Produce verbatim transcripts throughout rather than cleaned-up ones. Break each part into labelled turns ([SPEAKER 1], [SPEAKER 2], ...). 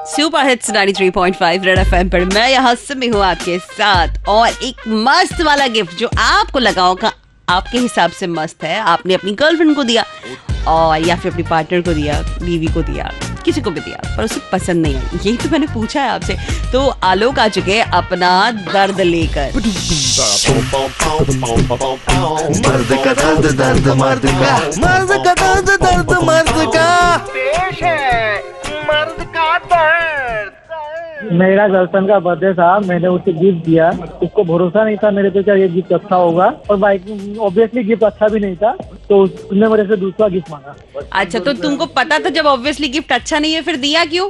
[SPEAKER 1] Super hits ninety three point five red FM पर मैं यहाँ सिमी हूँ आपके साथ और एक मस्त वाला गिफ्ट जो आपको लगा होगा आपके हिसाब से मस्त है, आपने अपनी गर्लफ्रेंड को दिया और या फिर अपनी पार्टनर को दिया, बीवी को दिया, किसी को भी दिया पर उसे पसंद नहीं आई। यही तो मैंने पूछा है आपसे। तो आलोक आ चुके हैं अपना दर्द लेकर।
[SPEAKER 2] मर्द का दर्द दर्द मर्द का, मर्द का दर्द दर्द मर्द का,
[SPEAKER 3] पेश है मर्द का दर्द।
[SPEAKER 4] मेरा गर्लफ्रेंड का बर्थडे था, मैंने उसे गिफ्ट दिया। उसको भरोसा नहीं था मेरे पे क्या ये गिफ्ट अच्छा होगा और बाइक ऑब्वियसली गिफ्ट अच्छा भी नहीं था, तो उसने मेरे से दूसरा गिफ्ट मांगा।
[SPEAKER 1] अच्छा, तो तुमको पता था जब ऑब्वियसली गिफ्ट अच्छा नहीं है फिर दिया क्यों?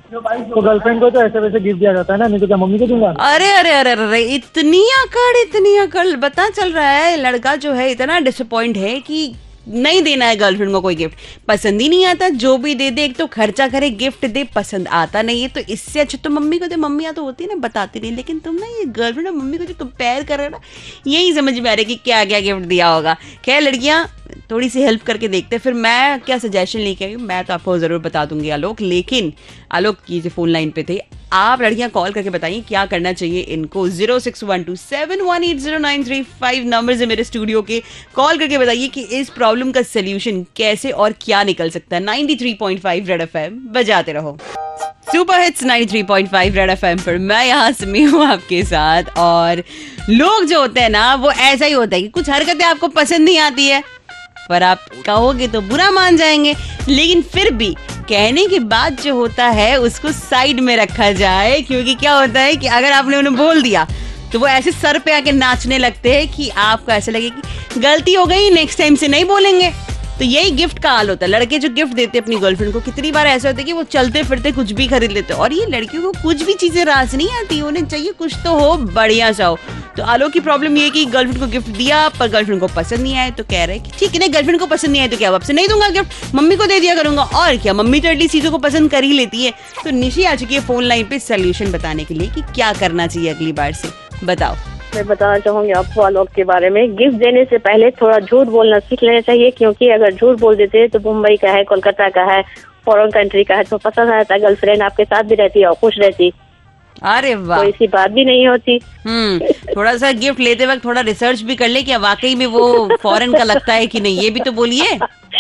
[SPEAKER 4] तो गर्लफ्रेंड को तो ऐसे वैसे गिफ्ट दिया जाता है ना, नहीं तो क्या मम्मी को दूंगा?
[SPEAKER 1] अरे अरे अरे अरे इतनी अकड़ इतनी अकड़, पता चल रहा है लड़का जो है इतना डिसअपॉइंट है कि नहीं देना है गर्लफ्रेंड को कोई गिफ्ट, पसंद ही नहीं आता। जो भी दे दे, एक तो खर्चा करे, गिफ्ट दे, पसंद आता नहीं है। तो इससे अच्छा तो मम्मी को दे। मम्मियाँ तो होती है ना, बताती नहीं, लेकिन तुम ना ये गर्लफ्रेंड और मम्मी को जो कंपेयर कर रहे हो ना, यही समझ में आ रहा है कि क्या क्या गिफ्ट दिया होगा। खैर लड़कियाँ थोड़ी सी हेल्प करके देखते हैं, फिर मैं क्या सजेशन लेके आई हूँ मैं तो आपको जरूर बता दूंगी आलोक। लेकिन आलोक की जो फोन लाइन पे थे, आप लड़कियां कॉल करके बताइए क्या करना चाहिए इनको। Zero six one two seven one eight zero nine three five number है मेरे स्टूडियो के। कॉल करके बताइए कि इस प्रॉब्लम का सोल्यूशन कैसे और क्या निकल सकता है। Ninety three point five red FM बजाते रहो। Super hits ninety three point five red FM पर मैं यहाँ सिमी हूँ आपके साथ। और लोग जो होते हैं ना वो ऐसा ही होता है कि कुछ हरकतें आपको पसंद नहीं आती है पर आप कहोगे तो बुरा मान जाएंगे, लेकिन फिर भी कहने के बाद जो होता है उसको साइड में रखा जाए। क्योंकि क्या होता है कि अगर आपने उन्हें बोल दिया तो वो ऐसे सर पे आके नाचने लगते हैं कि आपको ऐसा लगे कि गलती हो गई, नेक्स्ट टाइम से नहीं बोलेंगे। तो यही गिफ्ट का हाल होता है। लड़के जो गिफ्ट देते हैं अपनी गर्लफ्रेंड को, कितनी बार ऐसा होता है कि वो चलते फिरते कुछ भी खरीद लेते हैं और ये लड़कियों को कुछ भी चीजें रास नहीं आती, उन्हें चाहिए कुछ तो हो बढ़िया सा हो। तो आलोक की प्रॉब्लम ये है कि गर्लफ्रेंड को गिफ्ट दिया पर गर्लफ्रेंड को पसंद नहीं आया, तो कह रहे हैं कि ठीक है ना, गर्लफ्रेंड को पसंद नहीं आया तो क्या आपसे नहीं दूंगा गिफ्ट, मम्मी को दे दिया करूंगा। और क्या, मम्मी तो एटलीस्ट चीजों को पसंद कर ही लेती है। तो निशी आ चुकी है फोन लाइन पे सोल्यूशन बताने के लिए कि क्या करना चाहिए अगली बार से। बताओ।
[SPEAKER 5] मैं बताना चाहूंगी आपको आलोक के बारे में। गिफ्ट देने से पहले थोड़ा झूठ बोलना सीख लेना चाहिए, क्योंकि अगर झूठ बोल देते हैं तो मुंबई का है, कोलकाता का है, फॉरेन कंट्री का है, तो पसंद आता है, गर्लफ्रेंड आपके साथ भी रहती है और खुश रहती।
[SPEAKER 1] अरे वाह,
[SPEAKER 5] कोई सी बात भी नहीं होती।
[SPEAKER 1] हम्म थोड़ा सा गिफ्ट लेते वक्त थोड़ा रिसर्च भी कर ले कि वाकई में वो फॉरेन का लगता है कि नहीं, ये भी तो बोलिए।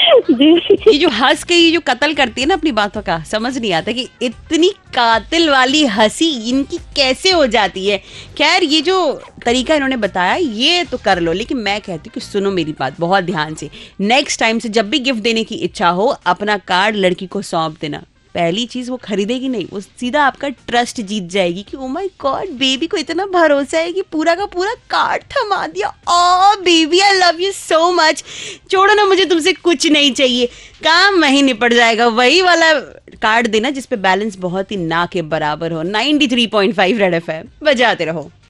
[SPEAKER 1] ये जो हंस के ये जो कत्ल करती है ना अपनी बातों का, समझ नहीं आता कि इतनी कातिल वाली हंसी इनकी कैसे हो जाती है। खैर ये जो तरीका इन्होंने बताया ये तो कर लो, लेकिन मैं कहती हूँ कि सुनो मेरी बात बहुत ध्यान से। नेक्स्ट टाइम से जब भी गिफ्ट देने की इच्छा हो, अपना कार्ड लड़की को सौंप देना। पहली चीज वो खरीदेगी नहीं, वो सीधा आपका ट्रस्ट जीत जाएगी कि ओ माय गॉड, बेबी को इतना भरोसा है कि पूरा का पूरा कार्ड थमा दिया। Oh baby I love you so much, छोड़ो ना, मुझे तुमसे कुछ नहीं चाहिए, काम वहीं निपट जाएगा। वही वाला कार्ड देना जिसपे बैलेंस बहुत ही ना के बराबर हो। Ninety three point five red FM बजाते रहो।